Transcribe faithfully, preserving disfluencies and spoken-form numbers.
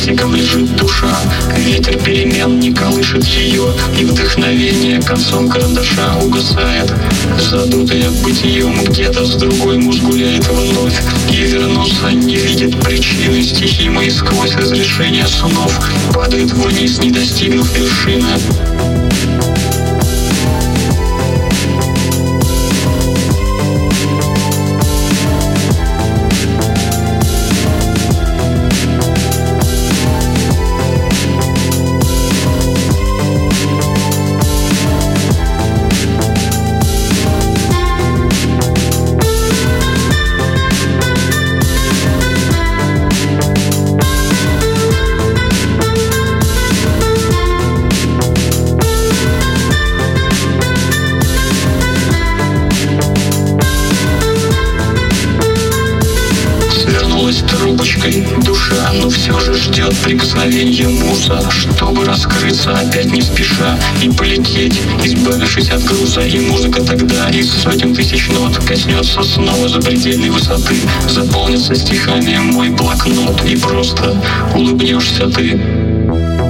крестиком лежит душа. Ветер перемен не колышет ее, и вдохновение концом карандаша угасает. Задутое бытием где-то с другой муж гуляет вновь, и вернуться не видит причины. Стихи мои сквозь разрешение снов падают вниз, не достигнув вершины. Трубочкой душа, но все же ждет прикосновения муза, чтобы раскрыться опять не спеша и полететь, избавившись от груза. И музыка тогда из сотен тысяч нот коснется снова запредельной высоты. Заполнится стихами мой блокнот, и просто улыбнешься ты.